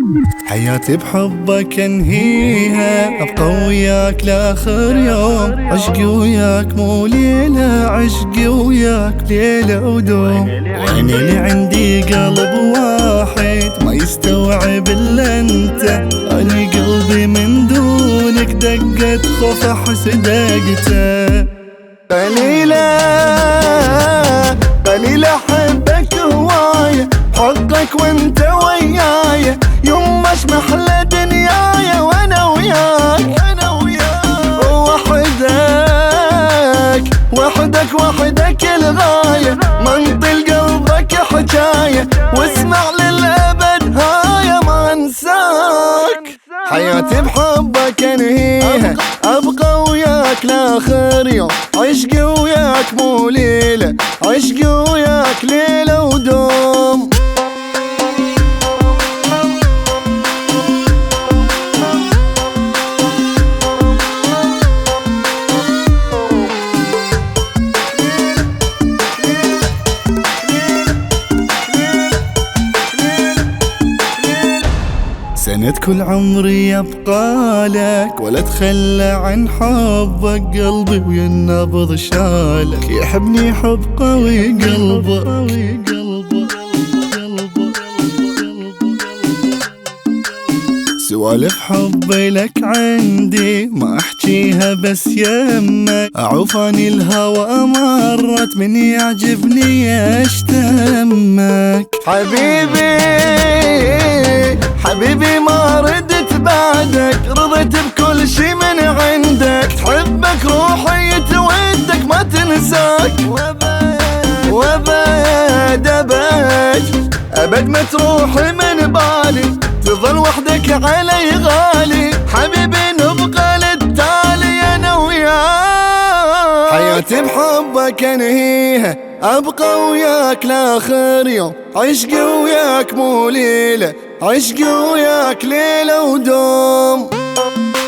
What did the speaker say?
حياتي بحبك انهيها، ابقى وياك لاخر يوم. عشقي وياك مو ليلة، عشقي وياك ليلة ودوم. وين اللي عندي قلب واحد ما يستوعب الا انت. اني قلبي من دونك دقة خوف احس دقته. قليلة قليلة احبك هواية، حقك وانت وياي. يوم ما محلى دنياي وانا وياك. وحدك الغاية، منطل قلبك حكاية، واسمع للأبد هاي ما انساك. حياتي بحبك انهيها، ابقى وياك لاخر يوم. عشقي وياك مو ليلة، عشقي وياك ليلة ودوم. سنة كل عمري يبقى لك، ولا تخلى عن حبك. قلبي ويا النبض شالك، يحبني حب قوي قلبك. سوالف حبي لك عندي ما احكيها بس يمك. اعوفاني الهوى مرت من يعجبني اشتمك. حبيبي ما ردت بعدك، رضيت بكل شي من عندك. تحبك روحي تودك ما تنساك، وابد ابد ما تروح من بالي. تظل وحدك علي غالي، حبيبي نبقى للتالي انا وياك. حياتي بحبك انهيها، ابقى وياك لاخر يوم. عشقي وياك مو ليلة، عشقي وياك ليلة ودوم.